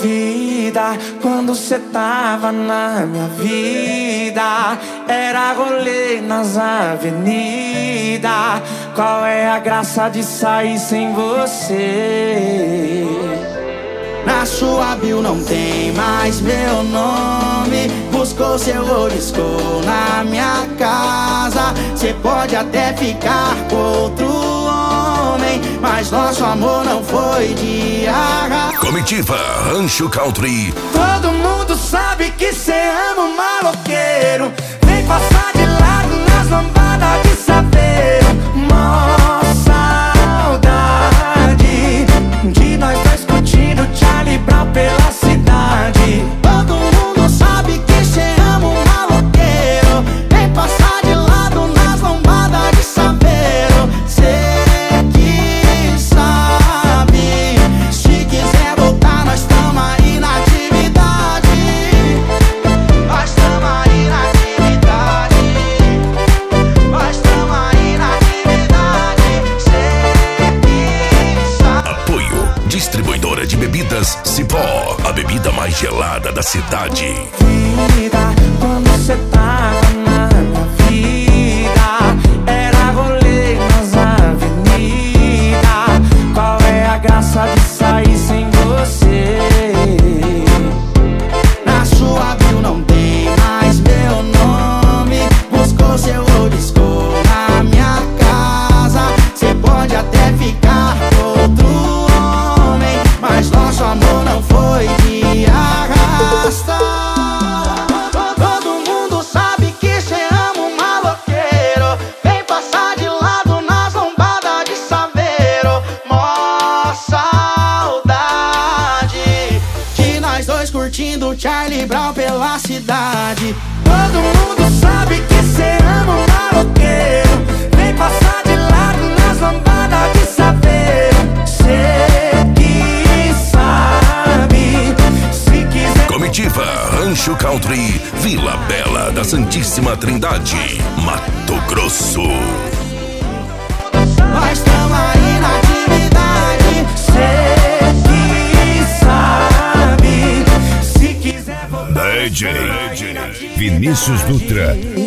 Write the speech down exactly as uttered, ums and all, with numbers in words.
Vida, quando cê tava na minha vida, era rolê nas avenidas. Qual é a graça de sair sem você? Na sua bio não tem mais meu nome. Buscou seu riscou na minha casa. Cê pode até ficar com outro homem, mas nosso amor não foi de arra. Comitiva Rancho Country. Todo mundo sabe que cê ama um maloqueiro. Vem passar de lado nas lambadas de saveiro. Mó saudade de nós dois curtindo Charlie Brown pela cidade. Todo mundo sabe que cê ama um maloqueiro. Vem passar de lado nas lambadas de saveiro. Cê que sabe, se quiser voltar nós tamo aí na atividade. Nós tamo aí na atividade. Nós tamo aí na atividade. Cê que sabe. Apoio Distribuidora de Bebidas Cipó, a bebida mais gelada da cidade. Vida, quando cê tava na minha vida, era rolê nas avenidas. Qual é a graça de sair sem você? Na sua bio não tem mais meu nome. Buscou seu riscou na minha casa. Cê pode até ficar com outro homem, mas nosso amor não foi de arrasta. Todo mundo sabe que cê ama um maloqueiro. Vem passar de lado nas lombadas de saveiro. Mó saudade de nós dois curtindo Charlie Brown pela cidade. Todo mundo sabe que cê ama um maloqueiro. Vem passar de lado nas lambadas de saveiro. Cê que sabe, se quiser. Comitiva Rancho Country, Vila Bela da Santíssima Trindade, Mato Grosso. Nós tamo aí na atividade. Cê que sabe, se quiser voltar. D J Vinícius Dutra.